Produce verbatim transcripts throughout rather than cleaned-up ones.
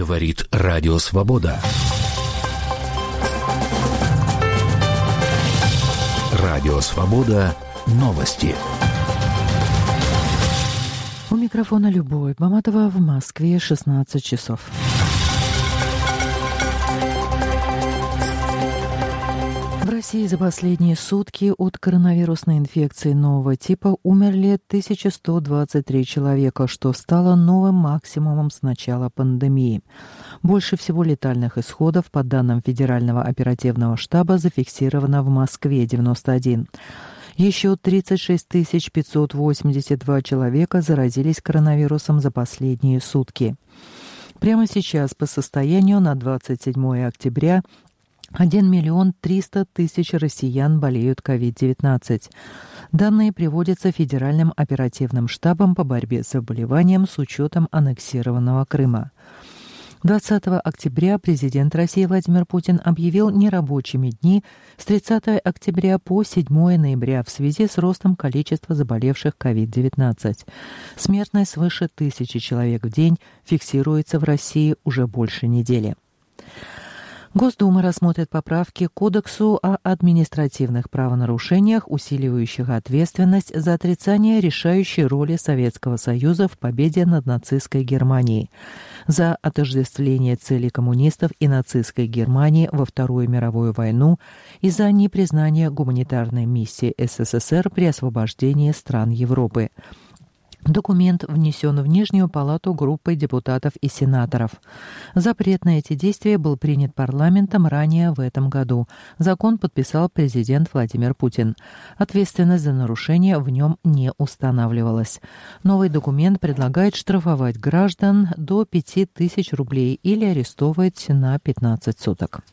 Говорит Радио Свобода. Радио Свобода. Новости. У микрофона Любовь Баматова, в Москве шестнадцать часов. В России за последние сутки от коронавирусной инфекции нового типа умерли тысяча сто двадцать три человека, что стало новым максимумом с начала пандемии. Больше всего летальных исходов, по данным Федерального оперативного штаба, зафиксировано в Москве девяносто один. Еще тридцать шесть тысяч пятьсот восемьдесят два человека заразились коронавирусом за последние сутки. Прямо сейчас, по состоянию на двадцать седьмое октября, один миллион триста тысяч россиян болеют ковид девятнадцать. Данные приводятся Федеральным оперативным штабом по борьбе с заболеванием с учетом аннексированного Крыма. двадцатого октября президент России Владимир Путин объявил нерабочими дни с тридцатого октября по седьмое ноября в связи с ростом количества заболевших ковид девятнадцать. Смертность свыше тысячи человек в день фиксируется в России уже больше недели. Госдума рассмотрит поправки к Кодексу о административных правонарушениях, усиливающих ответственность за отрицание решающей роли Советского Союза в победе над нацистской Германией, за отождествление целей коммунистов и нацистской Германии во Вторую мировую войну и за непризнание гуманитарной миссии СССР при освобождении стран Европы. Документ внесен в Нижнюю палату группой депутатов и сенаторов. Запрет на эти действия был принят парламентом ранее в этом году. Закон подписал президент Владимир Путин. Ответственность за нарушение в нем не устанавливалась. Новый документ предлагает штрафовать граждан до пяти тысяч рублей или арестовывать на пятнадцать суток.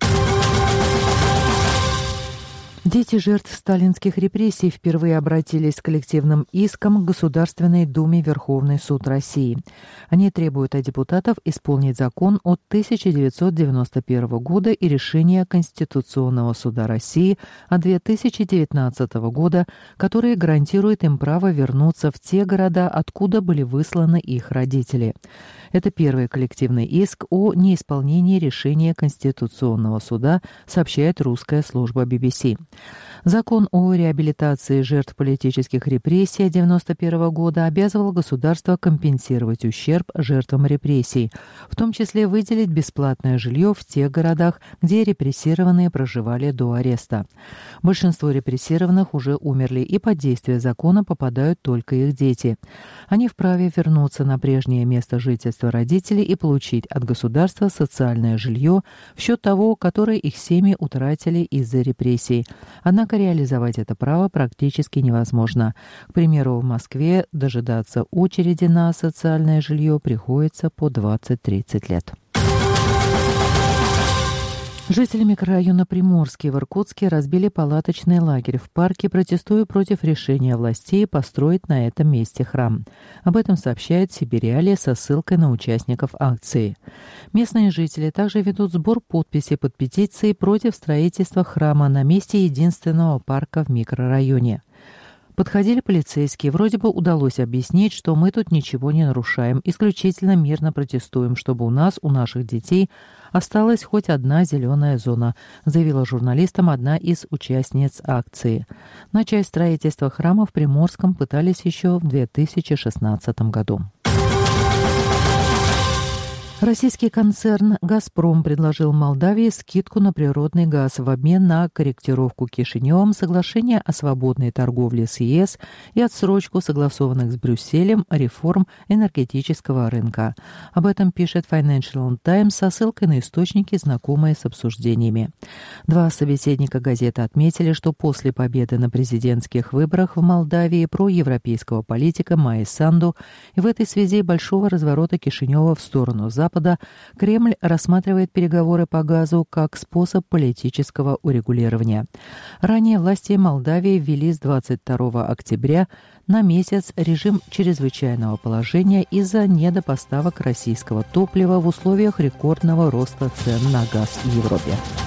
Дети жертв сталинских репрессий впервые обратились с коллективным иском к Государственной Думе Верховный суд России. Они требуют от депутатов исполнить закон от тысяча девятьсот девяносто первого года и решение Конституционного суда России от две тысячи девятнадцатого года, которые гарантируют им право вернуться в те города, откуда были высланы их родители. Это первый коллективный иск о неисполнении решения Конституционного суда, сообщает русская служба би би си. Закон о реабилитации жертв политических репрессий девяносто первого года обязывал государство компенсировать ущерб жертвам репрессий, в том числе выделить бесплатное жилье в тех городах, где репрессированные проживали до ареста. Большинство репрессированных уже умерли, и под действие закона попадают только их дети. Они вправе вернуться на прежнее место жительства родителей и получить от государства социальное жилье в счет того, которое их семьи утратили из-за репрессий. Однако реализовать это право практически невозможно. К примеру, в Москве дожидаться очереди на социальное жилье приходится по двадцать-тридцать лет. Жители микрорайона Приморский в Иркутске разбили палаточный лагерь в парке, протестуя против решения властей построить на этом месте храм. Об этом сообщает Сибириалия со ссылкой на участников акции. Местные жители также ведут сбор подписей под петицией против строительства храма на месте единственного парка в микрорайоне. Подходили полицейские, вроде бы удалось объяснить, что мы тут ничего не нарушаем, исключительно мирно протестуем, чтобы у нас, у наших детей, осталась хоть одна зеленая зона, заявила журналистам одна из участниц акции. Начать строительство храма в Приморском пытались еще в две тысячи шестнадцатом году. Российский концерн «Газпром» предложил Молдавии скидку на природный газ в обмен на корректировку Кишиневым соглашения о свободной торговле с ЕС и отсрочку согласованных с Брюсселем реформ энергетического рынка. Об этом пишет Financial Times со ссылкой на источники, знакомые с обсуждениями. Два собеседника газеты отметили, что после победы на президентских выборах в Молдавии проевропейского политика Майи Санду и в этой связи большого разворота Кишинева в сторону Запада Запада, Кремль рассматривает переговоры по газу как способ политического урегулирования. Ранее власти Молдавии ввели с двадцать второго октября на месяц режим чрезвычайного положения из-за недопоставок российского топлива в условиях рекордного роста цен на газ в Европе.